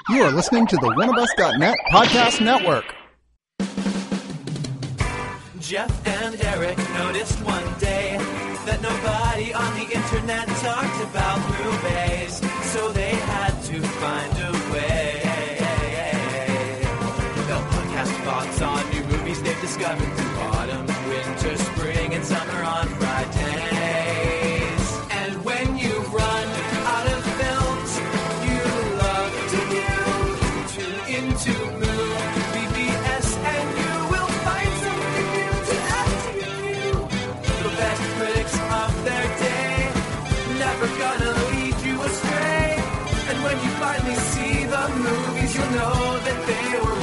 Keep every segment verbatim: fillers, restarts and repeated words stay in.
You are listening to the one of us dot net podcast network. Jeff and Eric noticed one day that nobody on the internet talked about movies, so they had to find a way. They'll podcast thoughts on new movies they've discovered through autumn, winter, spring, and summer on Fridays. And when you run out of films you love to view, tune into Movie B S and you will find something new to add to your view. The best critics of their day, never gonna lead you astray. And when you finally see the movies, you'll know that they were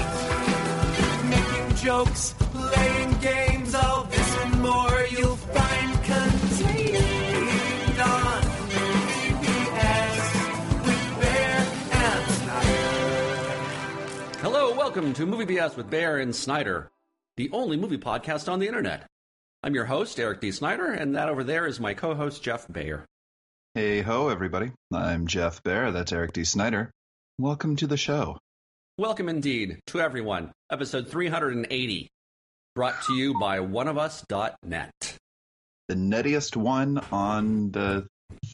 right. Making jokes, playing games, all this and more you'll find contained on Movie B S with Bear and Snyder. Hello, welcome to Movie B S with Bear and Snyder, the only movie podcast on the internet. I'm your host, Eric D. Snyder, and that over there is my co-host, Jeff Bayer. Hey ho, everybody. I'm Jeff Baer. That's Eric D. Snyder. Welcome to the show. Welcome indeed to everyone. Episode three hundred eighty, brought to you by one of us dot net. The nettiest one on the...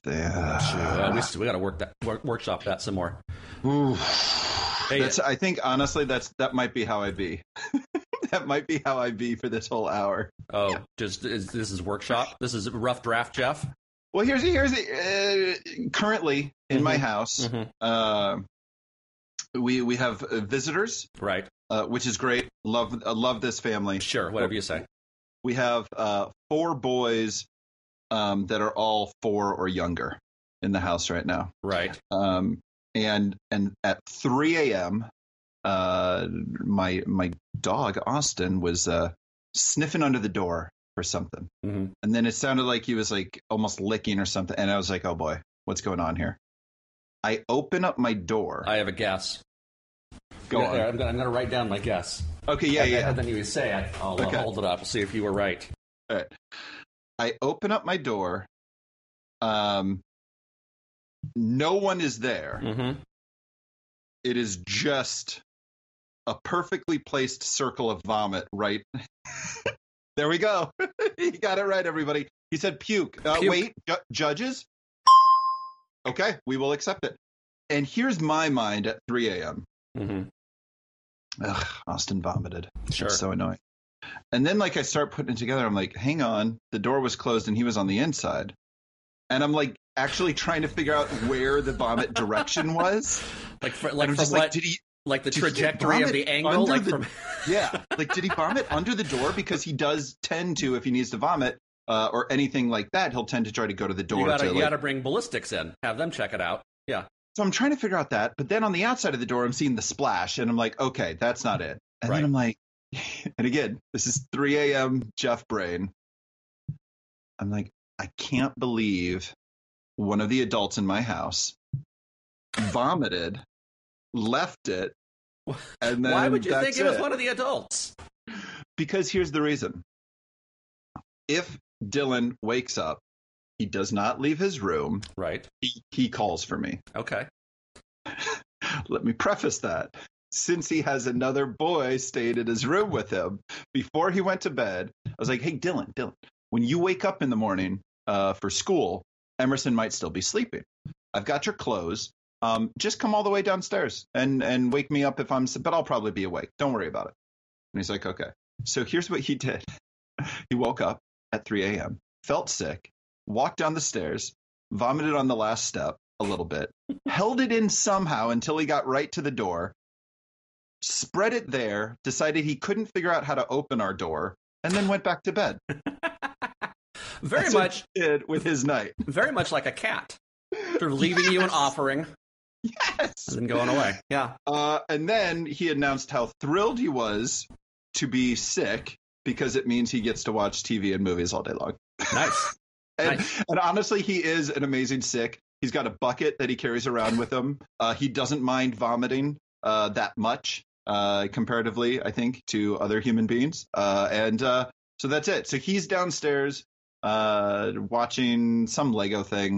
Uh, we we got to work that work, workshop that some more. Ooh. Hey, That's, I think, honestly, that's that might be how I be. That might be how I be for this whole hour. oh, just is, this is workshop? This is rough draft, Jeff? Well, here's here's uh, currently in Mhm. my house, Mhm. uh, we we have uh, visitors, Right. uh, which is great. Love uh, love this family. Sure, whatever you say. We have uh, four boys um, that are all four or younger in the house right now. Right. Um, and and at three a.m., uh, my my dog Austin was uh, sniffing under the door for something, hmm and then it sounded like he was like almost licking or something, and I was like, "Oh boy, what's going on here?" I open up my door. I have a guess. Go Yeah, on. I'm gonna, I'm gonna write down my guess. Okay, yeah, and, yeah. And then you say it. I'll uh, Okay. hold it up. See if you were right. All right. I open up my door. Um, no one is there. Mm-hmm. It is just a perfectly placed circle of vomit, right? There we go. You got it right, everybody. He said puke. Uh, Puke. Wait, ju- judges? Okay, we will accept it. And here's my mind at three a.m. Mm-hmm. Ugh, Austin vomited. Sure. It's so annoying. And then, like, I start putting it together. I'm like, hang on. The door was closed and he was on the inside. And I'm like, actually trying to figure out where the vomit direction was. Like, for, And like I'm from just what? like, did he? Like the did he trajectory of vomit the angle, under like the- from. Yeah. Like, did he vomit under the door? Because he does tend to, if he needs to vomit uh, or anything like that, he'll tend to try to go to the door. You gotta, to, you like... gotta bring ballistics in. Have them check it out. Yeah. So I'm trying to figure out that. But then on the outside of the door, I'm seeing the splash. And I'm like, okay, that's not it. And Right. then I'm like, and again, this is three a.m. Jeff brain. I'm like, I can't believe one of the adults in my house vomited, left it, and then Why would you that's think it was it. one of the adults? Because here's the reason. If Dylan wakes up, he does not leave his room. Right. He, he calls for me. Okay. Let me preface that. Since he has another boy staying in his room with him, before he went to bed, I was like, hey, Dylan, Dylan, when you wake up in the morning uh, for school, Emerson might still be sleeping. I've got your clothes. Um, just come all the way downstairs and, and wake me up if I'm, but I'll probably be awake. Don't worry about it. And he's like, okay. So here's what he did. He woke up at three a.m., felt sick, walked down the stairs, vomited on the last step a little bit, held it in somehow until he got right to the door, spread it there, decided he couldn't figure out how to open our door, and then went back to bed. Very That's much, what he did with his night. very much like a cat. Sort of leaving you an offering Yes. and then going away. Yeah. Uh, and then he announced how thrilled he was to be sick because it means he gets to watch T V and movies all day long. Nice. And, Nice. and honestly, he is an amazing sick. He's got a bucket that he carries around with him. Uh, he doesn't mind vomiting uh, that much, uh, comparatively, I think, to other human beings. Uh, and uh, so that's it. So he's downstairs uh, watching some Lego thing.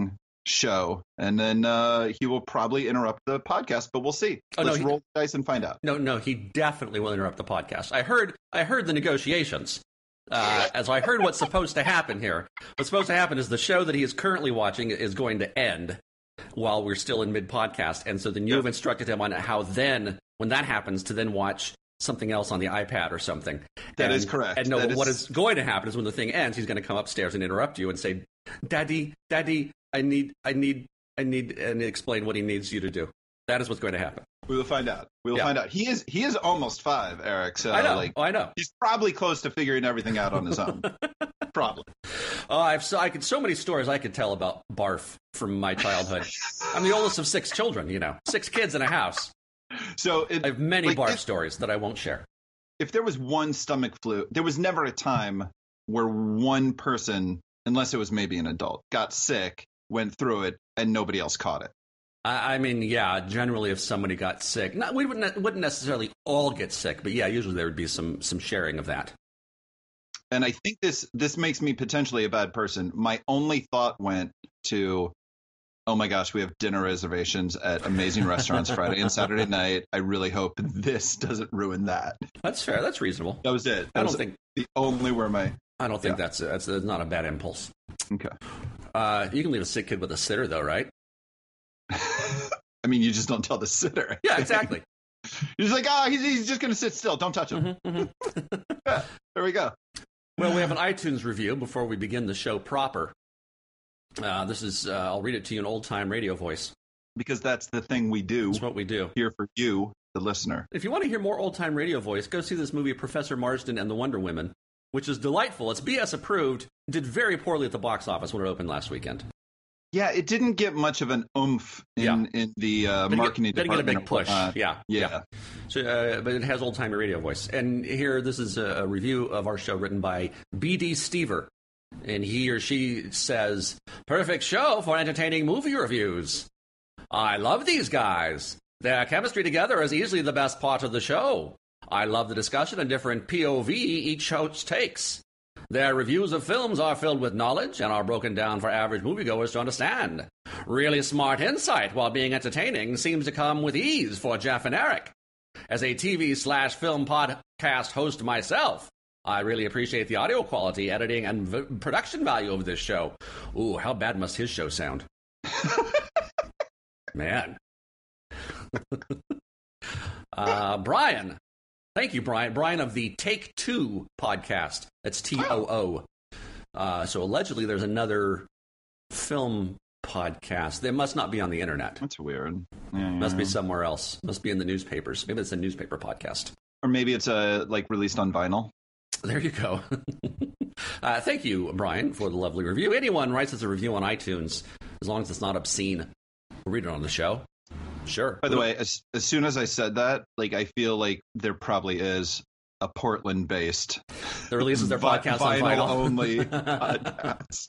show, and then uh, he will probably interrupt the podcast. But we'll see. Oh, Let's no, he, roll the dice and find out. No, no, he definitely will interrupt the podcast. I heard, I heard the negotiations. Uh, as I heard what's supposed to happen here. What's supposed to happen is the show that he is currently watching is going to end while we're still in mid-podcast, and so then you've instructed him on how then, when that happens, to then watch something else on the iPad or something. That and, is correct. And no, that but what is... is going to happen is when the thing ends, he's going to come upstairs and interrupt you and say, "Daddy, Daddy, I need, I need, I need," and explain what he needs you to do. That is what's going to happen. We will find out. We will Yeah. find out. He is he is almost five, Eric. So I know. like Oh, I know. he's probably close to figuring everything out on his own. Probably. Oh, I've so I could so many stories I could tell about barf from my childhood. I'm the oldest of six children. You know, six kids in a house. So it, I have many like, barf if, stories that I won't share. if there was one stomach flu, there was never a time where one person, unless it was maybe an adult, got sick, went through it, and nobody else caught it. I, I mean, yeah, generally if somebody got sick, not, we wouldn't, wouldn't necessarily all get sick, but yeah, usually there would be some some sharing of that. And I think this this makes me potentially a bad person. My only thought went to, oh my gosh, we have dinner reservations at amazing restaurants Friday and Saturday night. I really hope this doesn't ruin that. That's fair. That's reasonable. That was it. That I was don't think the only where my I don't think yeah. that's, that's that's not a bad impulse. okay. Uh, you can leave a sick kid with a sitter, though, right? I mean, you just don't tell the sitter. Yeah, exactly. You're just like, ah, oh, he's, he's just going to sit still. Don't touch him. Mm-hmm, mm-hmm. Yeah, there we go. Well, we have an iTunes review before we begin the show proper. Uh, this is, uh, I'll read it to you in old-time radio voice. Because that's the thing we do That's what we do. here for you, the listener. If you want to hear more old-time radio voice, go see this movie, Professor Marsden and the Wonder Women, which is delightful. It's B S approved. Did very poorly at the box office when it opened last weekend. Yeah, it didn't get much of an oomph in, Yeah. in the uh, Didn't marketing get, didn't get a department. big push. Uh, yeah, yeah. So, uh, but it has old-time radio voice. And here, this is a, a review of our show written by B D Stever. And he or she says, "Perfect show for entertaining movie reviews. I love these guys. Their chemistry together is easily the best part of the show. I love the discussion and different P O V each host takes. Their reviews of films are filled with knowledge and are broken down for average moviegoers to understand. Really smart insight while being entertaining seems to come with ease for Jeff and Eric. As a T V slash film podcast host myself, I really appreciate the audio quality, editing, and v- production value of this show. Ooh, how bad must his show sound? Man. uh, Brian. Thank you, Brian. Brian of the Take Two podcast. That's T O O. Uh, so allegedly there's another film podcast. They must not be on the internet. That's weird. Yeah, Must be yeah. somewhere else. Must be in the newspapers. Maybe it's a newspaper podcast. Or maybe it's uh, like released on vinyl. There you go. uh, thank you, Brian, for the lovely review. Anyone writes us a review on iTunes, as long as it's not obscene, we'll read it on the show. Sure. By the way, as, as soon as I said that, like I feel like there probably is a Portland-based the releases their vi- podcast vinyl on vinyl only podcast.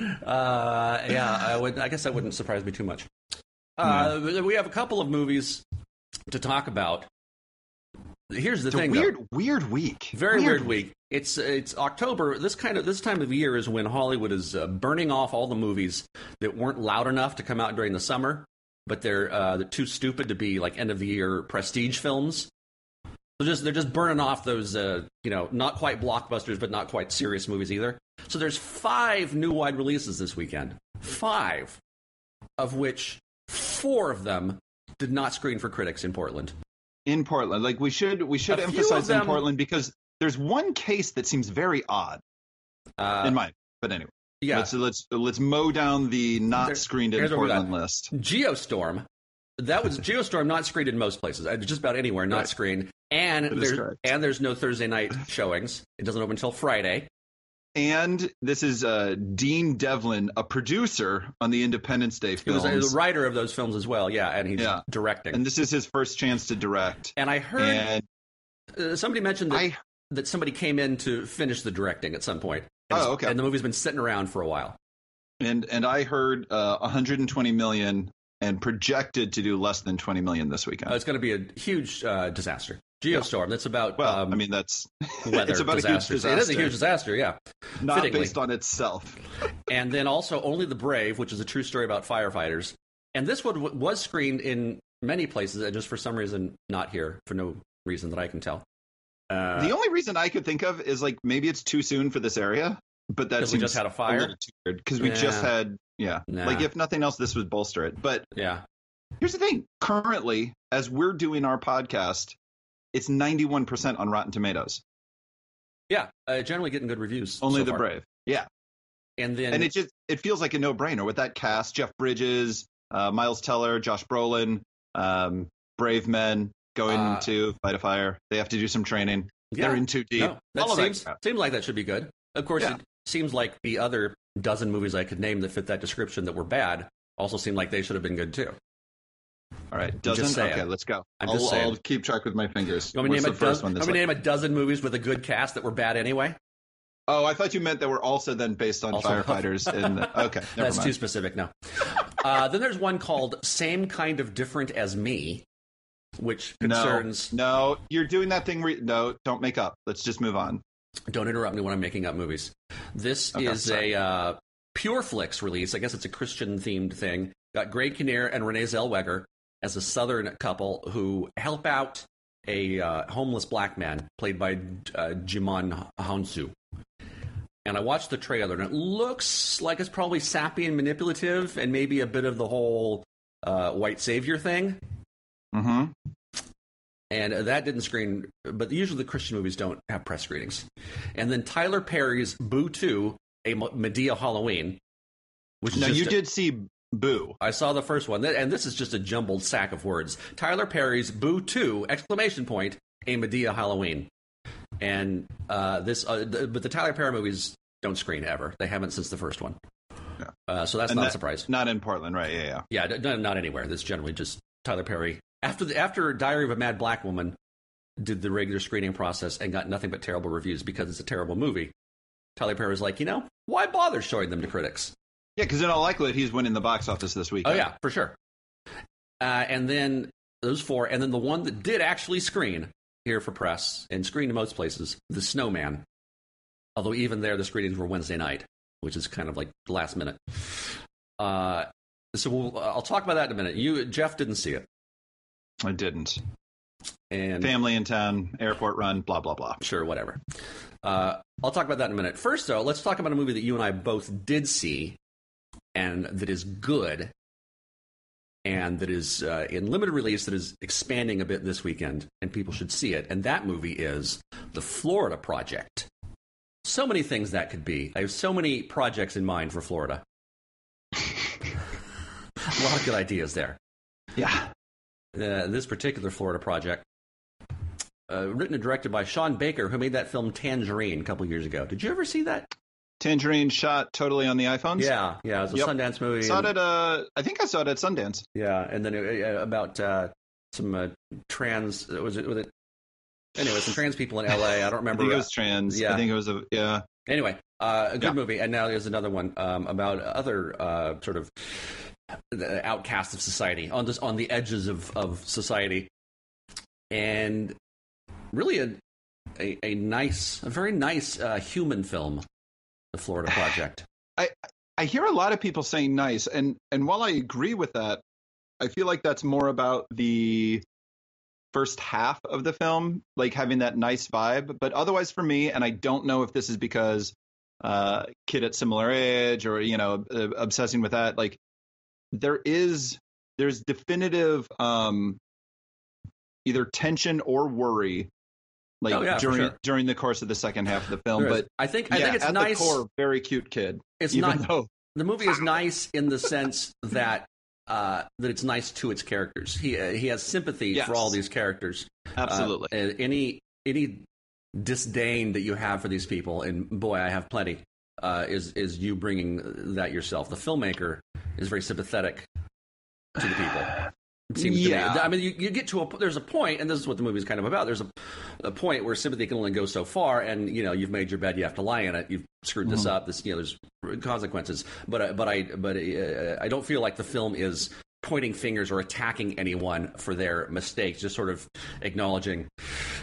Uh, yeah, I would. I guess that wouldn't surprise me too much. Uh, We have a couple of movies to talk about. Here's the It's a thing, weird, though. weird week. Very weird week. It's it's October. This kind of this time of year is when Hollywood is uh, burning off all the movies that weren't loud enough to come out during the summer, but they're uh, they're too stupid to be like end of the year prestige films. They're just they're just burning off those uh, you know not quite blockbusters, but not quite serious movies either. So there's five new wide releases this weekend. Five, of which four of them did not screen for critics in Portland. In Portland, like we should we should A few emphasize of them- in Portland because there's one case that seems very odd Uh, in my. But anyway, yeah, let's let's let's mow down the not There- screened in here's what we got. Portland list. Geostorm. That was Geostorm not screened in most places. Uh, Just about anywhere not Right. screened. And That is there's correct. and there's no Thursday night showings. It doesn't open until Friday. And this is uh, Dean Devlin, a producer on the Independence Day He was films, a writer of those films as well. Yeah, and he's Yeah. directing. and this is his first chance to direct. And I heard And uh, somebody mentioned that, I that somebody came in to finish the directing at some point. And Oh, it's- okay. And the movie's been sitting around for a while. and and I heard uh, one hundred twenty million and projected to do less than twenty million this weekend. Uh, it's going to be a huge uh, disaster. Geostorm. That's about Well, um, I mean, that's weather it's about disasters. a huge disaster. It is a huge disaster, yeah. Not Fittingly. based on itself. And then also Only the Brave, which is a true story about firefighters. And this one w- was screened in many places, and just for some reason not here, for no reason that I can tell. Uh, The only reason I could think of is like maybe it's too soon for this area, but that 'Cause we seems just had a fire? little too weird because we Yeah. just had yeah. Nah. Like if nothing else, this would bolster it. But yeah. here's the thing: currently, as we're doing our podcast, it's ninety-one percent on Rotten Tomatoes. Yeah, uh, generally getting good reviews. Only so the far. brave. Yeah, And then and it just it feels like a no-brainer with that cast: Jeff Bridges, uh, Miles Teller, Josh Brolin, um, brave men going Uh, to fight a fire. They have to do some training. yeah, They're in too deep. no, that All of seems, crap. seems like that should be good. Of course, Yeah. it seems like the other dozen movies I could name that fit that description that were bad also seem like they should have been good too. All right, just doesn't saying. okay. Let's go. I'm I'll, just saying. I'll keep track with my fingers. You want me to What's name, the a, first dozen, one? This want me to one? name a dozen movies with a good cast that were bad anyway? Oh, I thought you meant that were also then based on Also- firefighters. In the, okay, never That's mind. too specific now. uh, then there's one called Same Kind of Different as Me, which concerns... No, no, you're doing that thing. Re- no, don't make up. Let's just move on. Don't interrupt me when I'm making up movies. This Okay, is sorry. a uh, Pure Flix release. I guess it's a Christian-themed thing. Got Greg Kinnear and Renee Zellweger as a Southern couple who help out a uh, homeless black man played by uh, Jimon Hounsou. And I watched the trailer, and it looks like it's probably sappy and manipulative, and maybe a bit of the whole uh, white savior thing. Mm-hmm. And that didn't screen, but usually the Christian movies don't have press screenings. And then Tyler Perry's Boo two, a Medea Halloween, which is Now just you a- did see Boo. I saw the first one, and this is just a jumbled sack of words. Tyler Perry's Boo two, exclamation point, a Medea Halloween. And uh, this, uh, th- but the Tyler Perry movies don't screen ever. They haven't since the first one. Yeah. Uh, so that's And not that- a surprise. Not in Portland, right? Yeah, yeah. Yeah, d- d- not anywhere. That's generally just Tyler Perry. After the, after Diary of a Mad Black Woman did the regular screening process and got nothing but terrible reviews because it's a terrible movie, Tyler Perry was like, you know, why bother showing them to critics? Yeah, because in all likelihood, he's winning the box office this week. Oh, yeah, for sure. Uh, and then those four, and then the one that did actually screen here for press and screened in most places, The Snowman. Although even there, the screenings were Wednesday night, which is kind of like last minute. Uh, so we'll, I'll talk about that in a minute. You, Jeff, didn't see it. I didn't. And Family in town, airport run, blah, blah, blah. sure, whatever. Uh, I'll talk about that in a minute. First, though, let's talk about a movie that you and I both did see and that is good and that is uh, in limited release, that is expanding a bit this weekend, and people should see it. And that movie is The Florida Project. So many things that could be. I have so many projects in mind for Florida. A lot of good ideas there. Yeah. Uh, this particular Florida project, uh, written and directed by Sean Baker, who made that film Tangerine a couple years ago. Did you ever see that? Tangerine shot totally on the iPhones. Yeah, yeah, it was a Yep. Sundance movie. Saw and- it at, uh, I think I saw it at Sundance. Yeah, and then uh, about uh, some uh, trans, was it, was it? Anyway, some trans people in L A. I don't I remember. think it was trans. Yeah. I think it was a, yeah. Anyway, uh, a good Yeah. movie. And now there's another one um, about other uh, sort of the outcasts of society, on this on the edges of, of society, and really a, a a nice, a very nice uh, human film, The Florida Project. I hear a lot of people saying nice, and and while I agree with that, I feel like that's more about the first half of the film, like having that nice vibe. But otherwise, for me, and I don't know if this is because uh, kid at similar age or you know uh, obsessing with that, like there is there's definitive um, either tension or worry. Like Oh, yeah, for during sure. during the course of the second half of the film, There is. but I think I yeah, think it's at nice. the core, very cute kid. It's even not. though The movie is nice in the sense that uh, that it's nice to its characters. He uh, he has sympathy Yes. for all these characters. absolutely. Uh, and any any disdain that you have for these people, and boy, I have plenty, uh, is is you bringing that yourself. The filmmaker is very sympathetic to the people. It seems Yeah. to me. I mean, you, you get to a there's a point, and this is what the movie is kind of about. There's a, a point where sympathy can only go so far, and you know you've made your bed, you have to lie in it. You've screwed this Mhm. up. This you know there's consequences. But uh, but I but uh, I don't feel like the film is pointing fingers or attacking anyone for their mistakes. Just sort of acknowledging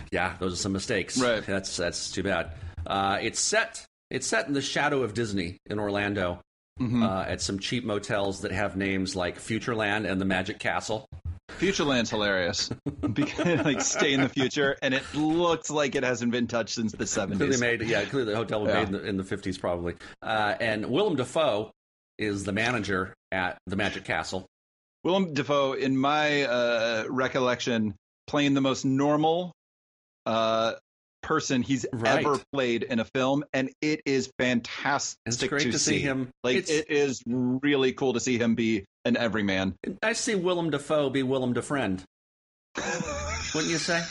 Yeah, those are some mistakes. Right. That's that's too bad. Uh, it's set. It's set in the shadow of Disney in Orlando, Mm-hmm. uh, at some cheap motels that have names like Futureland and the Magic Castle. Futureland's hilarious. Because, like, stay in the future, and it looks like it hasn't been touched since the Clearly seventies. made, yeah, clearly the hotel was Yeah. made in the, in the fifties probably. Uh, and Willem Dafoe is the manager at the Magic Castle. Willem Dafoe, in my uh, recollection, playing the most normal uh, person he's Right. ever played in a film, and it is fantastic It's great to, to see him. Like, It's- it is really cool to see him be an everyman. I see Willem Dafoe be Willem Defriend. Wouldn't you say?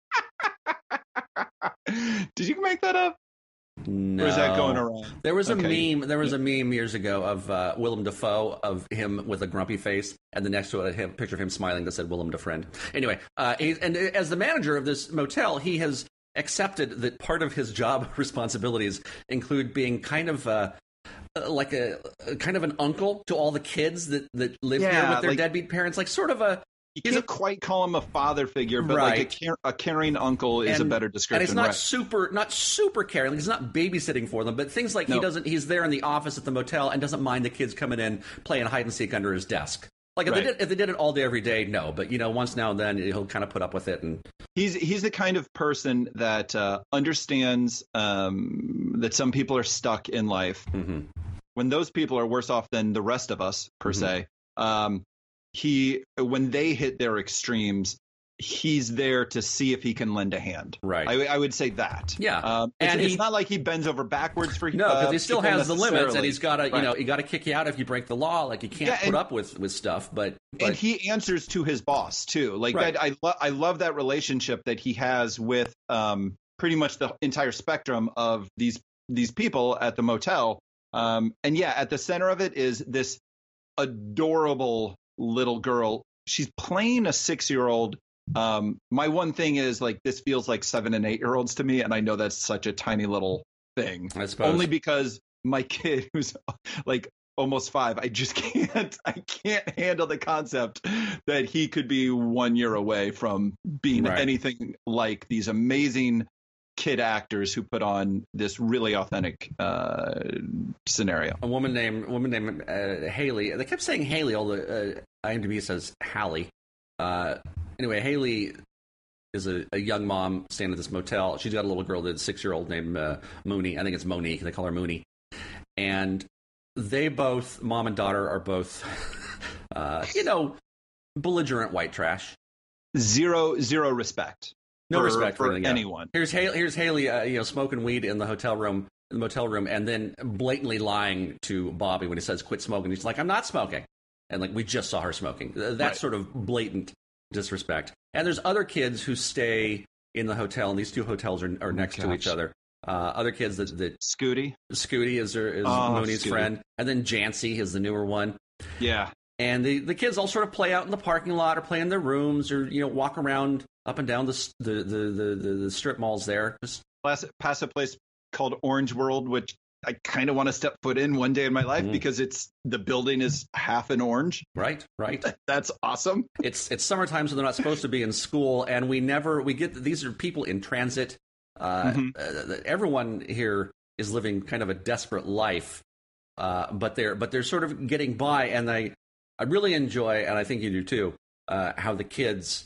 Did you make that up? No. Or is that going around? There was a Okay. meme. There was a meme years ago of uh, Willem Dafoe of him with a grumpy face, and the next to it, a him- picture of him smiling that said "Willem Defriend." Anyway, uh, he, and as the manager of this motel, he has accepted that part of his job responsibilities include being kind of uh, uh, like a, a kind of an uncle to all the kids that that live here Yeah, with their like- deadbeat parents, like sort of a. You He's can't a- quite call him a father figure, but like a, Right. care, a caring uncle is a and- better description. And it's not right. super, not super caring. Like, he's not babysitting for them, but things like he No. doesn't. He's there in the office at the motel and doesn't mind the kids coming in playing hide and seek under his desk. Like if Right. they did, if they did it all day every day, no. But you know, once now and then he'll kind of put up with it. And He's he's the kind of person that uh, understands um, that some people are stuck in life. Mhm. When those people are worse off than the rest of us, per Mhm. se. Um, he when they hit their extremes, he's there to see if he can lend a hand. Right. I, I would say that. Yeah. Um, it's, And it's he- not like he bends over backwards for no, because uh, he still people has the limits, and necessarily. he's got to, you Right. know, you got to kick you out if you break the law. Like you can't Yeah, put and- up with with stuff. But, but and he answers to his boss too. Like Right. that, I lo- I love that relationship that he has with um, pretty much the entire spectrum of these these people at the motel. Um, and yeah, at the center of it is this adorable little girl. She's playing a six year old. Um, my one thing is like this feels like seven and eight year olds to me, and I know that's such a tiny little thing. I suppose Only because my kid, who's like almost five, I just can't. I can't handle the concept that he could be one year away from being Right. anything like these amazing kid actors who put on this really authentic uh, scenario. a woman named woman named uh, Haley. They kept saying Haley, although uh, IMDb says Hallie. Uh, anyway, Haley is a, a young mom staying at this motel. She's got a little girl, that's six year old named uh, Mooney. I think it's Monique. They call her Mooney. And they both, mom and daughter, are both, uh, you know, belligerent white trash. Zero, zero respect. No for, respect for, for anything, yeah. anyone. Here's Haley. Here's Haley. Uh, you know, smoking weed in the hotel room, in the motel room, and then blatantly lying to Bobby when he says quit smoking. He's like, "I'm not smoking," and like we just saw her smoking. Uh, That Right. sort of blatant disrespect. And there's other kids who stay in the hotel, and these two hotels are, are next to gosh. each other. Uh, other kids that, that Scooty. Scooty is her, is Oh, Mooney's Scooty. friend, and then Jancy is the newer one. Yeah. And the, the kids all sort of play out in the parking lot or play in their rooms or, you know, walk around up and down the s- the, the, the, the, the strip malls there. Just, Pass, pass a place called Orange World, which I kind of want to step foot in one day in my life Mhm. because it's the building is half in orange. right, right. That's awesome. It's it's summertime, so they're not supposed to be in school, and we never we get these are people in transit. Uh, Mhm. uh, everyone here is living kind of a desperate life, uh, but they're but they're sort of getting by, and I I really enjoy, and I think you do too, uh, how the kids.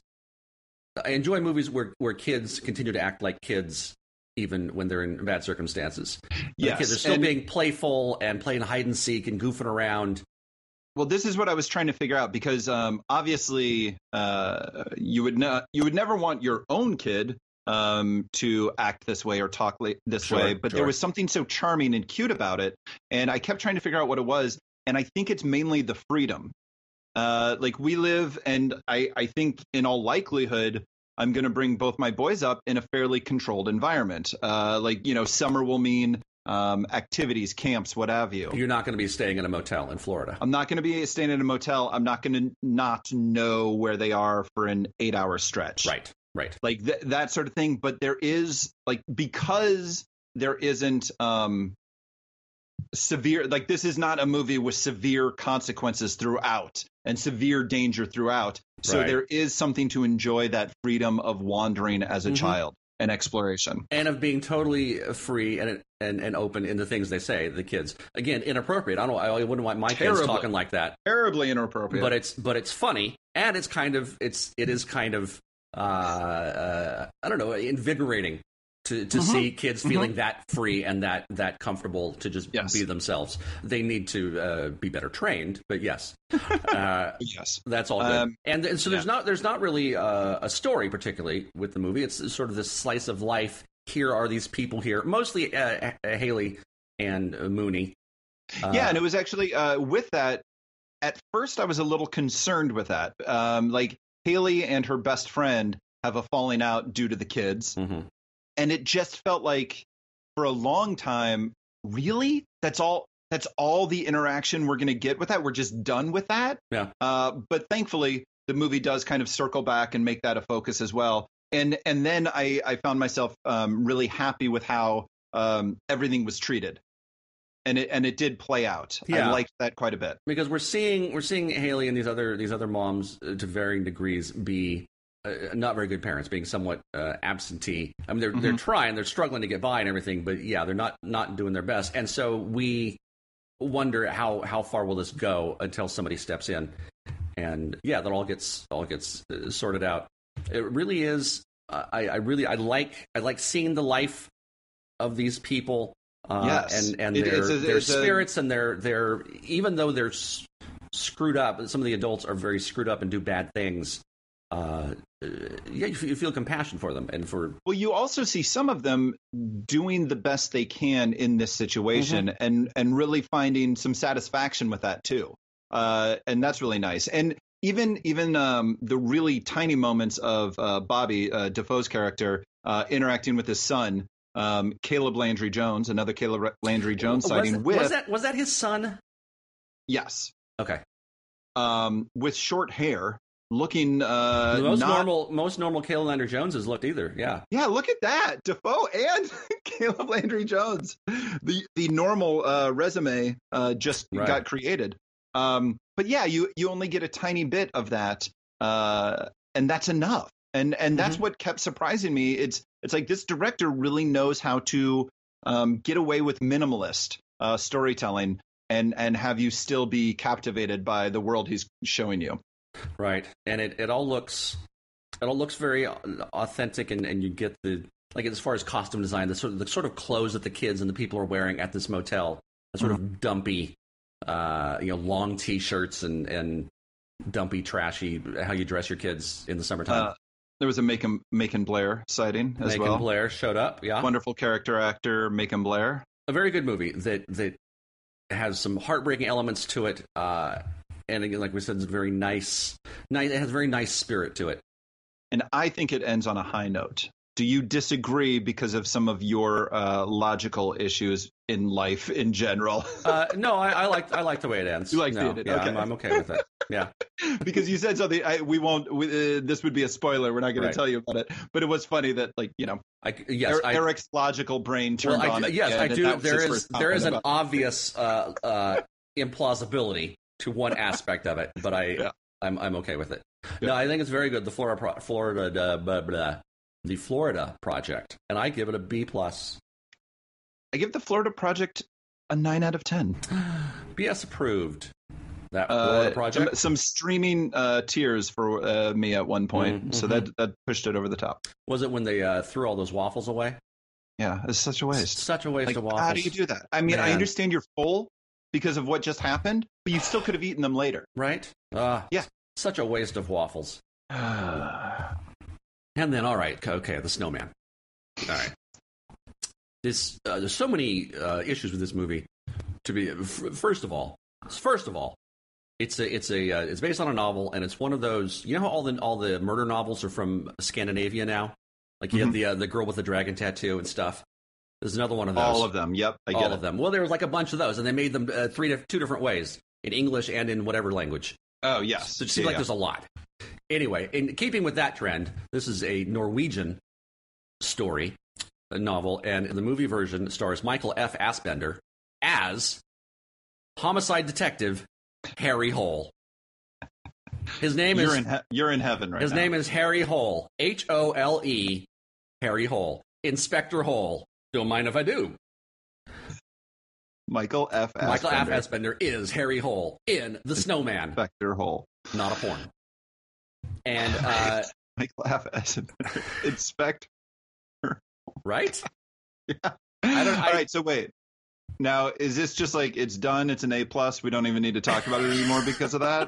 I enjoy movies where where kids continue to act like kids. Even when they're in bad circumstances, Yes, the kids are still and- being playful and playing hide and seek and goofing around. Well, this is what I was trying to figure out because um, obviously uh, you would ne- you would never want your own kid um, to act this way or talk li- this Sure, way, but sure. there was something so charming and cute about it, and I kept trying to figure out what it was, and I think it's mainly the freedom. Uh, like we live, and I, I think in all likelihood, I'm going to bring both my boys up in a fairly controlled environment. Uh, like you know, summer will mean um, activities, camps, what have you. You're not going to be staying in a motel in Florida. I'm not going to be staying in a motel. I'm not going to not know where they are for an eight hour stretch. Right, right. Like th- that sort of thing. But there is like, because there isn't, um, severe, like this is not a movie with severe consequences throughout and severe danger throughout. So Right. there is something to enjoy that freedom of wandering as a Mhm. child and exploration. And of being totally free and and, and open in the things they say, the kids. Again, inappropriate. I don't. I wouldn't want my kids Terrible. talking like that. Terribly inappropriate. But it's but it's funny, and it's kind of it's it is kind of uh, uh, I don't know, invigorating to to Mhm. see kids feeling that free and that that comfortable to just Yes. be themselves. They need to uh, be better trained, but yes, uh, yes. that's all good. Um, and, and so there's not there's not really uh, a story particularly with the movie. It's sort of this slice of life. Here are these people here, mostly uh, Haley and uh, Mooney. Uh, yeah, and it was actually uh, with that. At first, I was a little concerned with that. Um, like Haley and her best friend have a falling out due to the kids, mhm. and it just felt like for a long time, really, that's all. That's all the interaction we're going to get with that. We're just done with that. Yeah. Uh, but thankfully, the movie does kind of circle back and make that a focus as well. And and then I, I found myself um, really happy with how um, everything was treated, and it and it did play out. Yeah. I liked that quite a bit. Because we're seeing we're seeing Haley and these other these other moms uh, to varying degrees be uh, not very good parents, being somewhat uh, absentee. I mean, they're they're Mhm. trying, they're struggling to get by and everything, but yeah, they're not not doing their best. And so we wonder how how far will this go until somebody steps in, and yeah, that all gets all gets uh, sorted out. It really is. Uh, I, I really I like I like seeing the life of these people. Uh, Yes. and and It- their it's a- their it's a- spirits and their their even though they're s- screwed up, some of the adults are very screwed up and do bad things. Uh, uh, yeah, you, f- you feel compassion for them and for Well, you also see some of them doing the best they can in this situation, Mm-hmm. and and really finding some satisfaction with that too. Uh, and that's really nice. And even even um, the really tiny moments of uh, Bobby uh, Defoe's character uh, interacting with his son, um, Caleb Landry Jones, another Caleb Landry Jones was, sighting that, with was that was that his son? yes, Okay, um, with short hair, looking uh, most not normal most normal Caleb Landry Joneses looked either. Yeah, Yeah, look at that. Defoe and Caleb Landry Jones. The the normal uh, resume uh, just Right. got created. Um, but yeah, you you only get a tiny bit of that, uh, and that's enough. And and that's Mhm. what kept surprising me. It's it's like this director really knows how to um, get away with minimalist uh, storytelling and and have you still be captivated by the world he's showing you. right. And it, it all looks it all looks very authentic, and, and you get the like as far as costume design, the sort of the sort of clothes that the kids and the people are wearing at this motel, the sort of dumpy, uh, you know, long T-shirts and and dumpy, trashy how you dress your kids in the summertime. Uh, there was a Macon Macon Blair sighting as Macon well. Blair showed up. Yeah, Wonderful character actor Macon Blair. a very good movie that that has some heartbreaking elements to it, uh, and again, like we said, it's very nice. Nice. It has a very nice spirit to it. And I think it ends on a high note. Do you disagree because of some of your uh, logical issues in life in general? Uh, no, I, I like I like the way it ends. You like no, the ending, yeah, okay. I'm, I'm okay with it. Yeah, Because you said something. I, we won't. We, uh, this would be a spoiler. We're not going Right. to tell you about it. But it was funny that, like, you know, I, yes, Er- I, Eric's logical brain turned well, I, on. do- at yes, the I end, and do. that was There his is first there is an comment about- obvious uh, uh, implausibility to one aspect of it, but I Yeah. I'm I'm okay with it. Yeah. No, I think it's very good. The Florida Pro- Florida uh, blah, blah, the Florida Project, and I give it a B plus. I give the Florida Project a nine out of ten. B S approved. That Uh, Florida some, Project. some streaming uh, tears for uh, me at one point, Mhm, so mhm. that that pushed it over the top. Was it when they uh, threw all those waffles away? Yeah, it's such a waste. Such a waste Like, of waffles. how do you do that? I mean, I Man. understand you're full because of what just happened, but you still could have eaten them later. Right? Uh, Yeah. Such a waste of waffles. yeah, And then, all right, okay, the snowman. All right. This uh, there's so many uh, issues with this movie. To be f- first of all, first of all, it's a it's a uh, it's based on a novel, and it's one of those. You know how all the all the murder novels are from Scandinavia now. Like you Mhm. have the uh, the girl with the dragon tattoo and stuff. There's another one of those. all of them. Yep, I get all it. of them. Well, there was like a bunch of those, and they made them uh, three diff- two different ways in English and in whatever language. Oh yes, So it seems Yeah, like yeah. there's a lot. Anyway, in keeping with that trend, this is a Norwegian story, a novel, and the movie version stars Michael F. Fassbender, as homicide detective Harry Hole. His name you're is in he- you're in heaven right his now. name is Harry Hole. H O L E, Harry Hole. Inspector Hole. Don't mind if I do. Michael F. Michael F. Fassbender. Fassbender is Harry Hole in The Snowman, Inspector Hole. not a porn. And, uh, Michael F. Fassbender. Inspector. right? Yeah. I don't- I- All right, so wait. Now, is this just like it's done? It's an A plus. We don't even need to talk about it anymore because of that.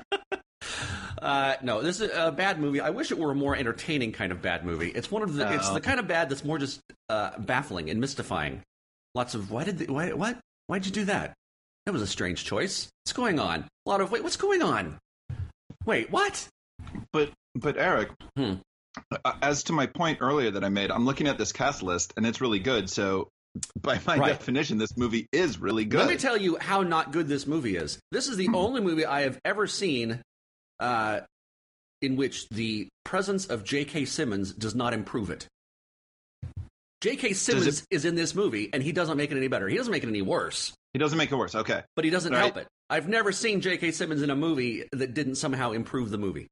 Uh, no, this is a bad movie. I wish it were a more entertaining kind of bad movie. It's one of the. It's Oh. the kind of bad that's more just uh, baffling and mystifying. Lots of why did they, why what why'd you do that? That was a strange choice. What's going on? A lot of wait, what's going on? Wait, what? But but Eric, Hmm. uh, as to my point earlier that I made, I'm looking at this cast list and it's really good. So by my Right. definition, this movie is really good. Let me tell you how not good this movie is. This is the only movie I have ever seen uh, in which the presence of J K. Simmons does not improve it. J K. Simmons it- is in this movie, and he doesn't make it any better. He doesn't make it any worse, He doesn't make it worse. Okay. but he doesn't Right. help it. I've never seen J K. Simmons in a movie that didn't somehow improve the movie.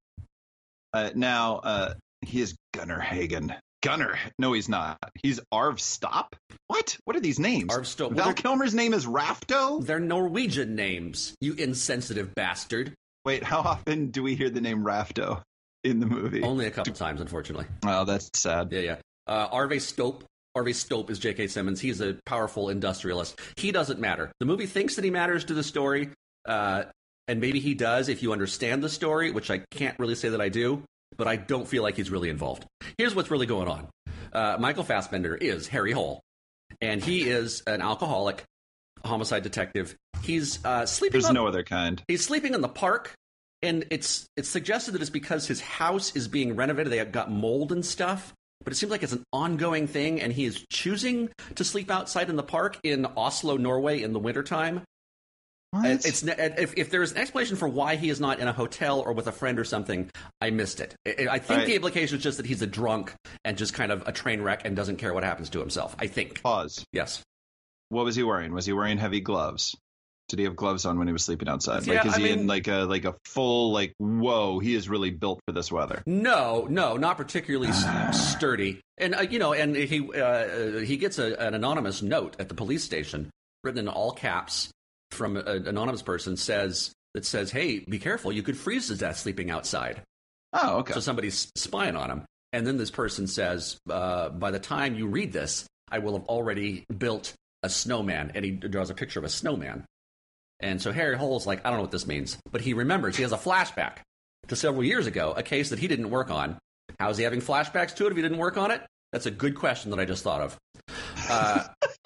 Uh, now uh, he is Gunnar Hagen. Gunnar. No, he's not. He's Arv Stop. What? What are these names? Arv Stop. Val Well, Kilmer's name is Rafto. They're Norwegian names, you insensitive bastard. Wait, how often do we hear the name Rafto in the movie? Only a couple times, unfortunately. Oh, that's sad. Yeah, yeah. Uh, Arve Stope. Arve Stope is J K. Simmons. He's a powerful industrialist. He doesn't matter. The movie thinks that he matters to the story, uh, and maybe he does if you understand the story, which I can't really say that I do, but I don't feel like he's really involved. Here's what's really going on. Uh, Michael Fassbender is Harry Hole, and he is an alcoholic homicide detective. He's uh, sleeping There's on, no other kind. He's sleeping in the park, and it's it's suggested that it's because his house is being renovated. They have got mold and stuff, but it seems like it's an ongoing thing, and he is choosing to sleep outside in the park in Oslo, Norway, in the wintertime. What? And It's if, if there's an explanation for why he is not in a hotel or with a friend or something, I missed it. I I think Right. the implication is just that he's a drunk and just kind of a train wreck and doesn't care what happens to himself. I think. Pause. Yes. What was he wearing? Was he wearing heavy gloves? Did he have gloves on when he was sleeping outside? Yeah, like, is I he mean- in like a like a full like? Whoa, he is really built for this weather. No, no, not particularly s- sturdy. And uh, you know, and he uh, he gets a, an anonymous note at the police station, written in all caps from an anonymous person, says that says, "Hey, be careful! You could freeze to death sleeping outside." Oh, okay. So somebody's spying on him. And then this person says, uh, "By the time you read this, I will have already built a snowman." And he draws a picture of a snowman. And so Harry Hole's like, I don't know what this means. But he remembers, he has a flashback to several years ago, a case that he didn't work on. How is he having flashbacks to it if he didn't work on it? That's a good question that I just thought of. Uh,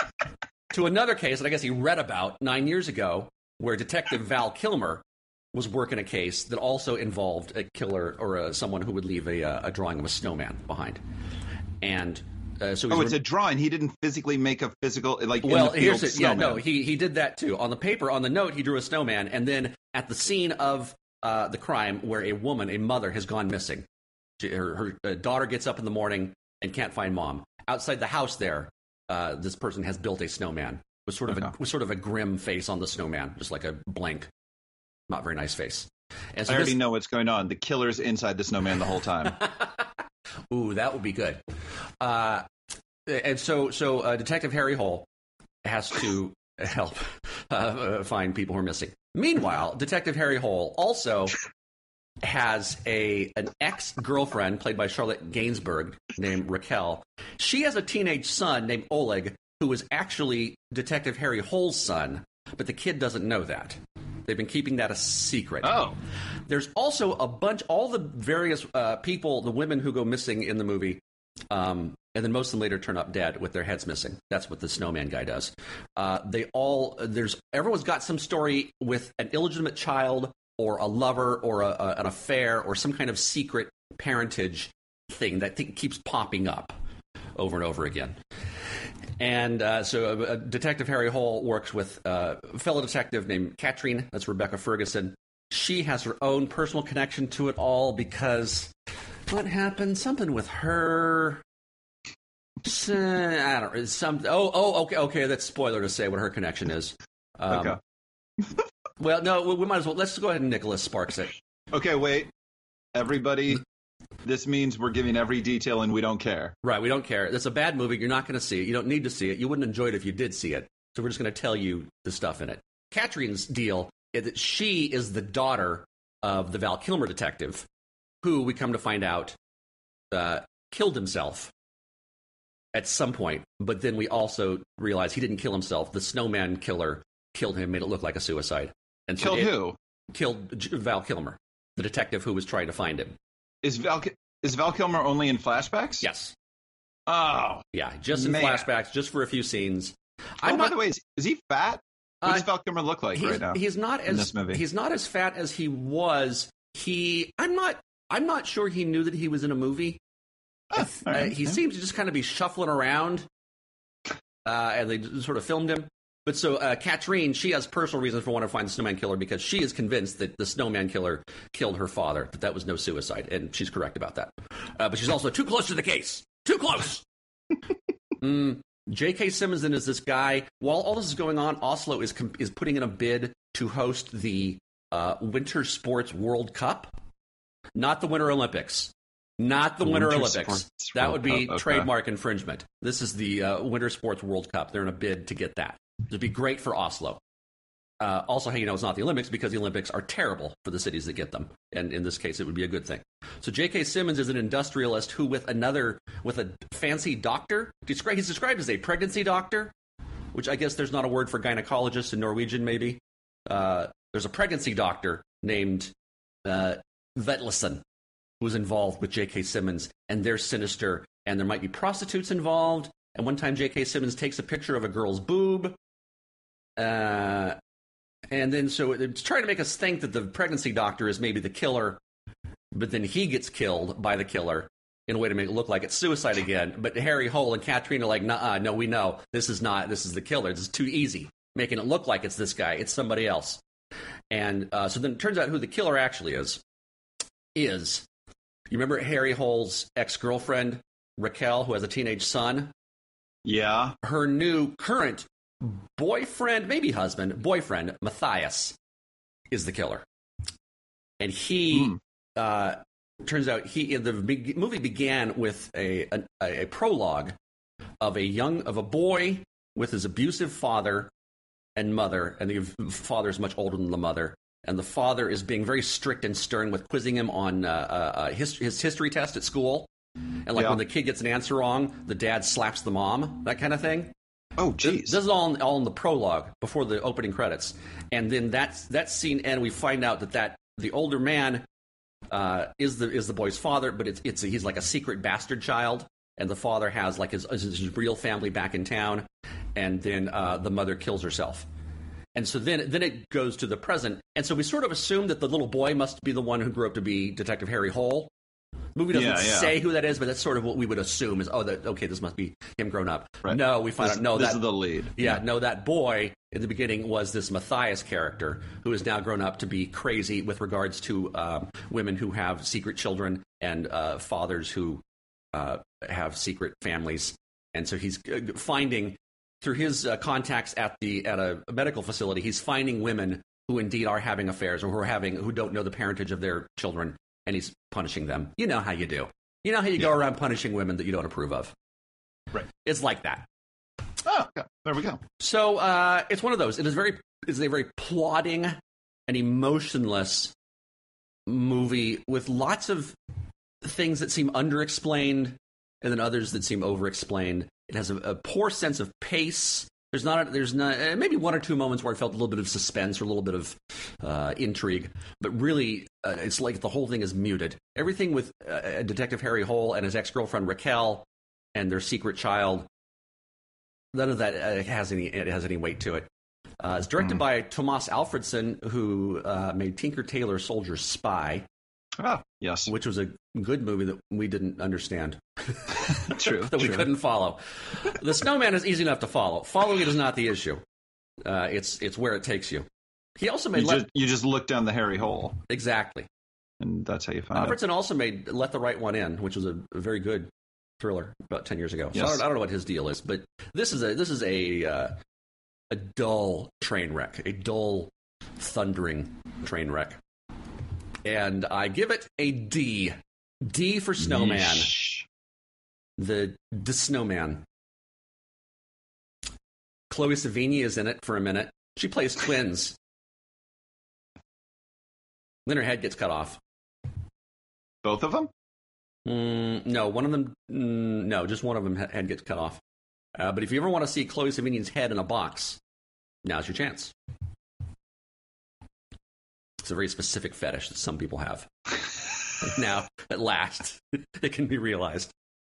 to another case that I guess he read about nine years ago, where Detective Val Kilmer was working a case that also involved a killer or a, someone who would leave a, uh, a drawing of a snowman behind. And uh, so he's Oh, it's re- a drawing. He didn't physically make a physical like. well, in the here's field it. Yeah, snowman. no, he he did that too. On the paper, on the note, he drew a snowman, and then at the scene of uh, the crime, where a woman, a mother, has gone missing. She, her her uh, daughter gets up in the morning and can't find mom. Outside the house, there, uh, this person has built a snowman with sort of Okay. a with sort of a grim face on the snowman, just like a blank, not very nice face. And so I already this, know what's going on. The killer's inside the snowman the whole time. Ooh, that would be good. Uh, and so, so uh, Detective Harry Hole has to help uh, uh, find people who are missing. Meanwhile, Detective Harry Hole also has a an ex girlfriend played by Charlotte Gainsbourg named Raquel. She has a teenage son named Oleg, who is actually Detective Harry Hole's son, but the kid doesn't know that. They've been keeping that a secret. Oh, There's also a bunch, all the various uh, people, the women who go missing in the movie, um, and then most of them later turn up dead with their heads missing. That's what the snowman guy does. Uh, they all, there's, everyone's got some story with an illegitimate child or a lover or a, a, an affair or some kind of secret parentage thing that th- keeps popping up over and over again. And uh, so uh, Detective Harry Hole works with uh, a fellow detective named Katrine. That's Rebecca Ferguson. She has her own personal connection to it all because what happened? Something with her. Uh, I don't know. Some. Oh, oh, okay, okay. That's spoiler to say what her connection is. Um, Okay. well, no, we, we might as well. Let's go ahead and Nicholas Sparks it. Okay, wait. Everybody, this means we're giving every detail and we don't care. Right, we don't care. It's a bad movie. You're not going to see it. You don't need to see it. You wouldn't enjoy it if you did see it. So we're just going to tell you the stuff in it. Katrine's deal is that she is the daughter of the Val Kilmer detective, who we come to find out uh, killed himself at some point. But then we also realize he didn't kill himself. The snowman killer killed him, made it look like a suicide. And so Killed it who? Killed J- Val Kilmer, the detective who was trying to find him. Is Val is Val Kilmer only in flashbacks? Yes. Oh. Yeah, just in Man. flashbacks, just for a few scenes. Oh, I'm by not, the way, is, is he fat? What Uh, does Val Kilmer look like he's, right now? he's not in as this movie? he's not as fat as he was. He I'm not I'm not sure he knew that he was in a movie. Ah, I th- all right, uh, he yeah. seems to just kind of be shuffling around, uh, and they just sort of filmed him. But so uh, Katrine, she has personal reasons for wanting to find the snowman killer because she is convinced that the snowman killer killed her father, that that was no suicide, and she's correct about that. Uh, but she's also too close to the case. Too close. mm, J K. Simmons then is this guy. While all this is going on, Oslo is com- is putting in a bid to host the uh, Winter Sports World Cup, not the Winter Olympics. Not the, The Winter, Winter Olympics. Sports That World would be Cup, okay. trademark infringement. This is the uh, Winter Sports World Cup. They're in a bid to get that. It'd be great for Oslo. Uh, also, how you know it's not the Olympics because the Olympics are terrible for the cities that get them, and in this case, it would be a good thing. So J K. Simmons is an industrialist who, with another, with a fancy doctor, descri- he's described as a pregnancy doctor, which I guess there's not a word for gynecologist in Norwegian. Maybe uh, there's a pregnancy doctor named uh, Vetlesen who's involved with J K. Simmons, and they're sinister, and there might be prostitutes involved. And one time, J K. Simmons takes a picture of a girl's boob. Uh, and then so it's trying to make us think that the pregnancy doctor is maybe the killer, but then he gets killed by the killer in a way to make it look like it's suicide again. But Harry Hole and Katrine are like, nah, no, we know this is not, this is the killer. This is too easy, making it look like it's this guy. It's somebody else. And uh, so then it turns out who the killer actually is, is, you remember Harry Hole's ex-girlfriend, Raquel, who has a teenage son? Yeah. Her new current boyfriend, maybe husband, boyfriend, Matthias, is the killer. And he, Hmm. uh, turns out, he the be- movie began with a, a a prologue of a young of a boy with his abusive father and mother, and the father is much older than the mother. And the father is being very strict and stern with quizzing him on uh, uh, his, his history test at school. And like Yeah. when the kid gets an answer wrong, the dad slaps the mom, that kind of thing. Oh, This, jeez. this is all in, all in the prologue before the opening credits, and then that's that scene, and we find out that that the older man uh, is the is the boy's father, but it's it's he's like a secret bastard child, and the father has like his, his real family back in town, and then uh, the mother kills herself, and so then then it goes to the present, and so we sort of assume that the little boy must be the one who grew up to be Detective Harry Hole. The movie doesn't Yeah, yeah. say who that is, but that's sort of what we would assume is, oh, that okay, this must be him grown up. Right. No, we find This, out no, this that is the lead. yeah, no, that boy in the beginning was this Matthias character who is now grown up to be crazy with regards to um, women who have secret children and uh, fathers who uh, have secret families. And so he's uh, finding, through his uh, contacts at the at a medical facility, he's finding women who indeed are having affairs or who are having who don't know the parentage of their children, and he's punishing them. You know how you do. You know how you go Yeah. around punishing women that you don't approve of. Right. It's like that. Oh, yeah. There we go. So uh, it's one of those. It is very, it's a very plodding and emotionless movie with lots of things that seem underexplained and then others that seem overexplained. It has a, a poor sense of pace. There's not, a, there's not, uh, maybe one or two moments where I felt a little bit of suspense or a little bit of uh, intrigue, but really, uh, it's like the whole thing is muted. Everything with uh, Detective Harry Hole and his ex-girlfriend Raquel and their secret child, none of that uh, has any it has any weight to it. Uh, it's directed Mm. by Tomas Alfredson, who uh, made Tinker Tailor Soldier Spy, Ah, yes. which was a good movie that we didn't understand. True. that we true. couldn't follow. The Snowman is easy enough to follow. Following it is not the issue. Uh, it's it's where it takes you. He also made You Let, just, you just look down the hairy hole, exactly. and that's how you find it. Alfredson also made Let the Right One In, which was a, a very good thriller about ten years ago. So Yes. I, don't, I don't know what his deal is, but this is a this is a uh, a dull train wreck, a dull, thundering train wreck. And I give it a D. D for Snowman. Yeesh. The, the Snowman. Chloe Sevigny is in it for a minute. She plays twins. Then her head gets cut off. Both of them? Mm, no, one of them. Mm, no, just one of them head gets cut off. Uh, but if you ever want to see Chloe Sevigny's head in a box, now's your chance. It's a very specific fetish that some people have. Now, at last, it can be realized.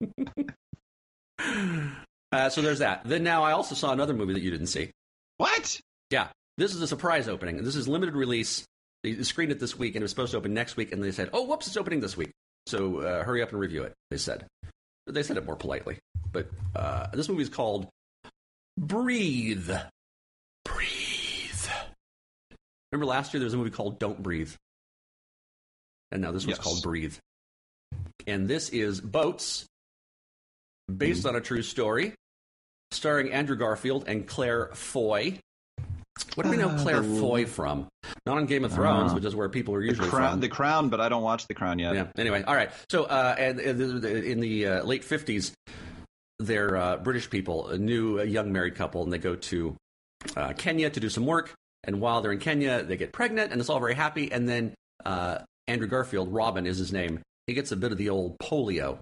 uh, so there's that. Then now I also saw another movie that you didn't see. What? Yeah, this is a surprise opening. This is limited release. They screened it this week, and it was supposed to open next week, and they said, oh, whoops, it's opening this week. So uh, hurry up and review it, they said. They said it more politely. But uh, this movie is called Breathe. Breathe. Remember last year there was a movie called Don't Breathe? And now this one's Yes. called Breathe. And this is Boats, based mm. on a true story, starring Andrew Garfield and Claire Foy. What do we know Claire uh, Foy from? Not on Game of Thrones, uh, which is where people are usually the crown, from. The Crown, but I don't watch The Crown yet. Yeah. Anyway, all right. So, uh, and, and in the uh, late fifties, they're uh, British people, a new a young married couple, and they go to uh, Kenya to do some work. And while they're in Kenya, they get pregnant, and it's all very happy. And then uh, Andrew Garfield, Robin is his name, he gets a bit of the old polio.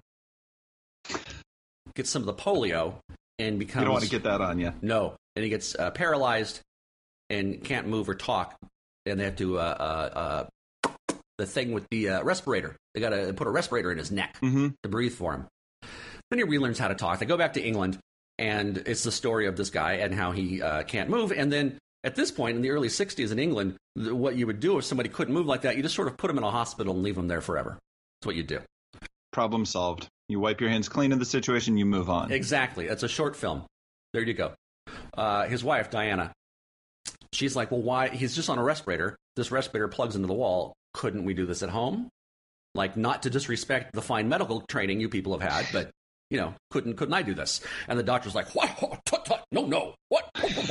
Gets some of the polio and becomes... You don't want to get that on you. No. And he gets uh, paralyzed and can't move or talk, and they have to uh, uh, uh, the thing with the uh, respirator. They got to put a respirator in his neck mm-hmm. to breathe for him. Then he relearns how to talk. They go back to England, and it's the story of this guy and how he uh, can't move. And then at this point, in the early sixties in England, th- what you would do if somebody couldn't move like that, you just sort of put them in a hospital and leave them there forever. That's what you do. Problem solved. You wipe your hands clean of the situation, you move on. Exactly. That's a short film. There you go. Uh, his wife, Diana, she's like, well, why? He's just on a respirator. This respirator plugs into the wall. Couldn't we do this at home? Like, not to disrespect the fine medical training you people have had, but, you know, couldn't couldn't I do this? And the doctor's like, what? Oh, tut, tut. No, no. What?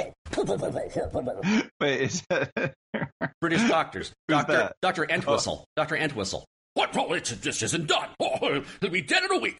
Wait, is that... British doctors. Who's Doctor that? Doctor Entwistle. Oh. Doctor Entwistle. What? Oh, it's, this isn't done. Oh, he'll be dead in a week.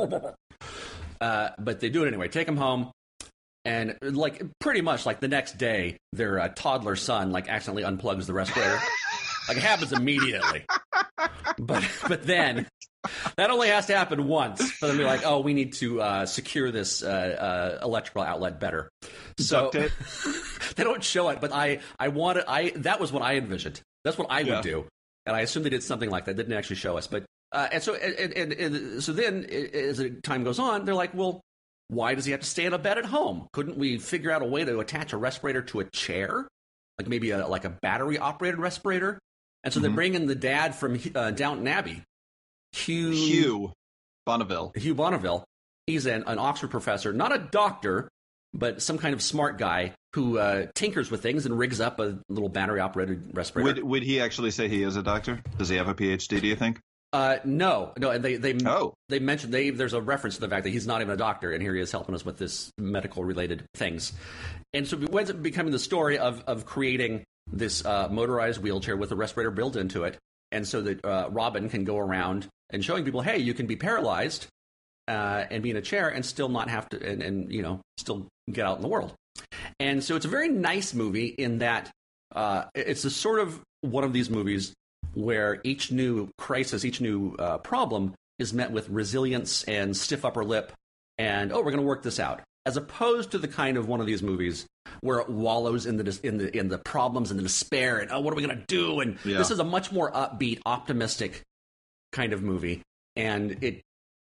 uh, but they do it anyway. Take him home. And, like, pretty much, like, the next day, their uh, toddler son, like, accidentally unplugs the respirator. Like, it happens immediately. But but then, that only has to happen once for them to be like, oh, we need to uh, secure this uh, uh, electrical outlet better. So they don't show it, but I, I wanted, I that was what I envisioned. That's what I would yeah. do. And I assumed they did something like that. They didn't actually show us. But uh, and so and, and, and so then, as time goes on, they're like, well, why does he have to stay in a bed at home? Couldn't we figure out a way to attach a respirator to a chair? Like maybe a, like a battery-operated respirator? And so mm-hmm. they bring in the dad from uh, Downton Abbey, Hugh... Hugh Bonneville. Hugh Bonneville. He's an, an Oxford professor, not a doctor, but some kind of smart guy who uh, tinkers with things and rigs up a little battery-operated respirator. Would, would he actually say he is a doctor? Does he have a P H D, do you think? Uh, no, no, and they they oh. they mentioned they there's a reference to the fact that he's not even a doctor, and here he is helping us with this medical related things, and so it ends up becoming the story of of creating this uh, motorized wheelchair with a respirator built into it, and so that uh, Robin can go around and showing people, hey, you can be paralyzed uh, and be in a chair and still not have to, and, and you know still get out in the world, and so it's a very nice movie in that uh, it's a sort of one of these movies where each new crisis, each new uh, problem is met with resilience and stiff upper lip and, oh, we're going to work this out. As opposed to the kind of one of these movies where it wallows in the in the in the problems and the despair and, oh, what are we going to do? And yeah. This is a much more upbeat, optimistic kind of movie. And it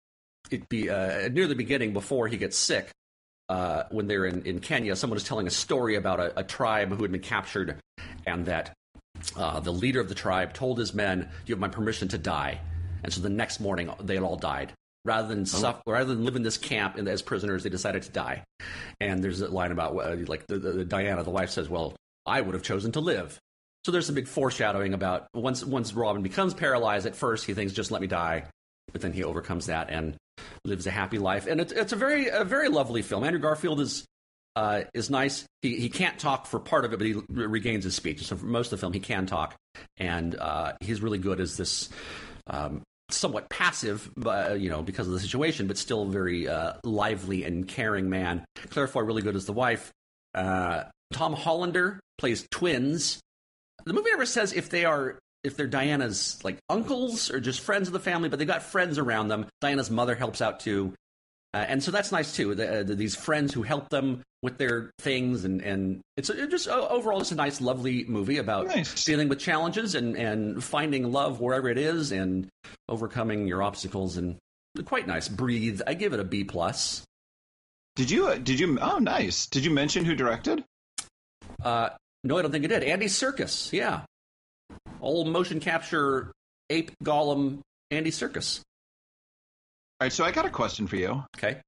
it be uh, near the beginning, before he gets sick, uh, when they're in, in Kenya, someone is telling a story about a, a tribe who had been captured, and that Uh, the leader of the tribe told his men, you have my permission to die. And so the next morning, they had all died. Rather than oh. suffer, rather than live in this camp and as prisoners, they decided to die. And there's a line about, uh, like, the, the, the Diana, the wife, says, well, I would have chosen to live. So there's some big foreshadowing about once once Robin becomes paralyzed, at first he thinks, just let me die. But then he overcomes that and lives a happy life. And it's, it's a very a very lovely film. Andrew Garfield is uh, is nice. He he can't talk for part of it, but he re- regains his speech. So for most of the film, he can talk, and uh, he's really good as this um, somewhat passive, uh, you know, because of the situation, but still very uh, lively and caring man. Claire Foy really good as the wife. Uh, Tom Hollander plays twins. The movie never says if they are if they're Diana's like uncles or just friends of the family, but they got friends around them. Diana's mother helps out too. Uh, and so that's nice too. The, uh, the, these friends who help them with their things, and, and it's it just uh, overall it's a nice, lovely movie about Nice. dealing with challenges and, and finding love wherever it is and overcoming your obstacles. And quite nice. Breathe. I give it a B plus. Did you? Uh, did you? Oh, nice. Did you mention who directed? Uh, no, I don't think it did. Andy Serkis. Yeah, old motion capture ape golem Andy Serkis. All right. So I got a question for you. Okay,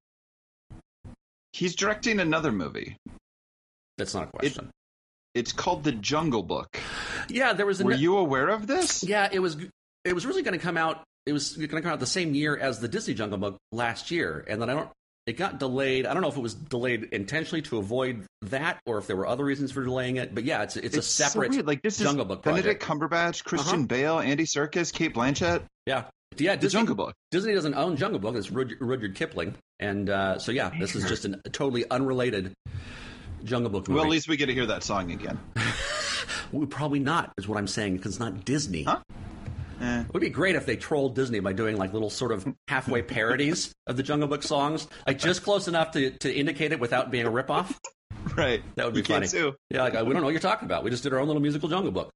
He's directing another movie. that's not a question. It's called The Jungle Book. yeah, there was. A Were ne- you aware of this? Yeah, it was. It was really going to come out. It was going to come out the same year as the Disney Jungle Book last year, and then I don't. It got delayed. I don't know if it was delayed intentionally to avoid that, or if there were other reasons for delaying it. But yeah, it's it's, It's a so separate weird. Like, this is Jungle Book project. Benedict Cumberbatch, Christian Uh-huh. Bale, Andy Serkis, Kate Blanchett. Yeah, yeah. The Disney, Jungle Book. Disney doesn't own Jungle Book. It's Rud- Rudyard Kipling, and uh, so yeah, this is just an, a totally unrelated Jungle Book movie. Well, at least we get to hear that song again. we probably not is what I'm saying because it's not Disney. Huh? Eh. It would be great if they trolled Disney by doing like little sort of halfway parodies of the Jungle Book songs, like just close enough to, to indicate it without being a ripoff. Right. That would be you can't funny. sue. Yeah, like, we don't know what you're talking about. We just did our own little musical Jungle Book.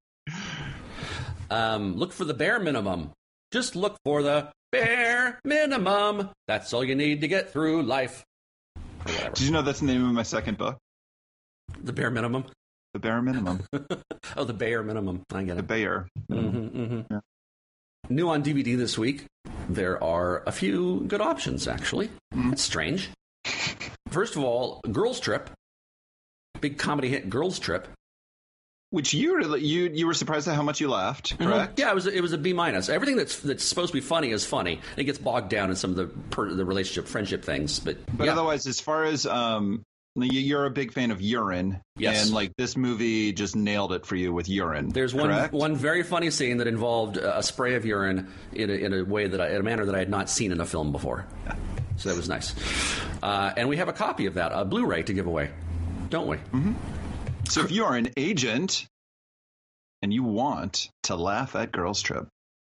Um, look for the bare minimum. Just look for the bare minimum. That's all you need to get through life. Or whatever. Did you know that's the name of my second book? The bare minimum. The Bare Minimum. Oh, the bare minimum. I get The it. Bayer. Mm-hmm, mm-hmm. Yeah. New on D V D this week, there are a few good options, actually. That's strange. First of all, Girls Trip. Big comedy hit, Girls Trip. Which you really, you you were surprised at how much you laughed, correct? Yeah, it was, it was a B minus. Everything that's that's supposed to be funny is funny. It gets bogged down in some of the per, the relationship, friendship things. But, But yeah. otherwise, as far as um, you- you're a big fan of urine, Yes. and like this movie just nailed it for you with urine. There's one correct? one very funny scene that involved a spray of urine in a, in a way that I, in a manner that I had not seen in a film before. So that was nice. Uh, and we have a copy of that, a Blu-ray to give away, don't we? Mm-hmm. So if you are an agent and you want to laugh at Girls Trip,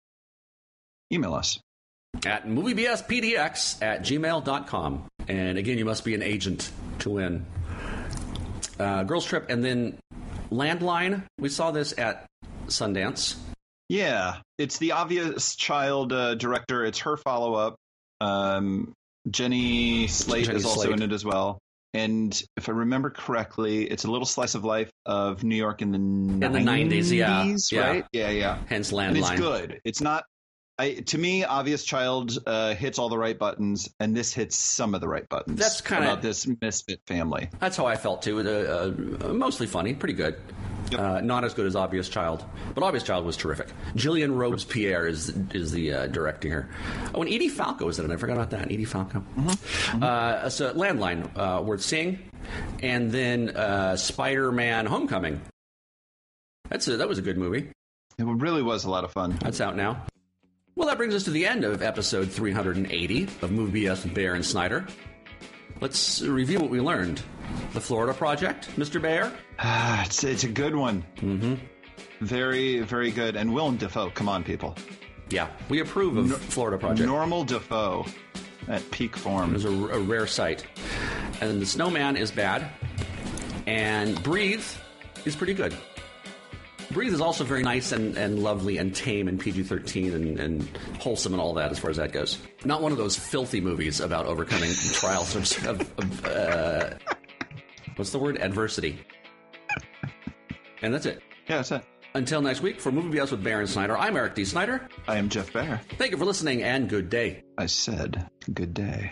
email us. At moviebspdx at gmail dot com. And again, you must be an agent to win. Uh, Girls Trip, and then Landline. We saw this at Sundance. Yeah, it's the Obvious Child uh, director. It's her follow-up. Um, Jenny Slate Jenny is also Slate. in it as well. And if I remember correctly, it's a little slice of life of New York in the the nineties, yeah. Yeah. right? Yeah, yeah. Hence And it's Landline. good. It's not. I, to me, Obvious Child uh, hits all the right buttons, and this hits some of the right buttons. That's kinda- about this misfit family. That's how I felt too. Uh, uh, mostly funny, pretty good. Yep. Uh, not as good as Obvious Child, but Obvious Child was terrific. Gillian Robespierre is is the uh, directing her. Oh, and Edie Falco is in it. I forgot about that. Edie Falco. Mm-hmm. Uh, so Landline, uh, worth seeing, and then uh, Spider-Man: Homecoming. That's a, that was a good movie. It really was a lot of fun. That's out now. Well, that brings us to the end of episode three hundred eighty of Movie B S with Bayer and Snyder. Let's review what we learned. The Florida Project, Mister Bayer. Ah, it's it's a good one. Mm-hmm. Very, very good. And Willem Dafoe, come on, people. Yeah, we approve of No- Florida Project. Normal Dafoe at peak It form. was a, a rare sight. And The Snowman is bad. And Breathe is pretty good. Breathe is also very nice and, and lovely and tame and P G thirteen and, and wholesome and all that as far as that goes. Not one of those filthy movies about overcoming trials of, of, of uh, what's the word? Adversity. And that's it. Yeah, that's it. Until next week, for Movie B S with Baron Snyder, I'm Eric D. Snyder. I am Jeff Baer. Thank you for listening and good day. I said good day.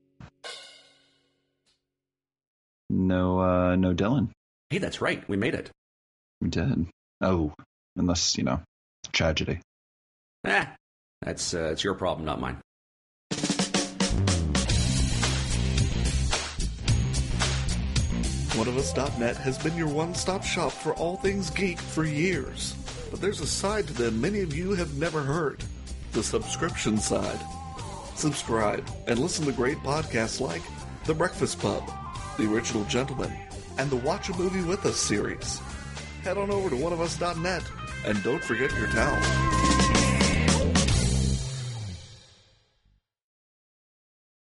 No, uh, no Dylan. Hey, that's right. We made it. We did. Oh, unless, you know, tragedy. Eh, that's, uh, it's your problem, not mine. one of us dot net has been your one-stop shop for all things geek for years. But there's a side to them many of you have never heard. The subscription side. Subscribe and listen to great podcasts like The Breakfast Pub, The Original Gentleman, and the Watch a Movie With Us series. Head on over to one of us dot net and don't forget your towel.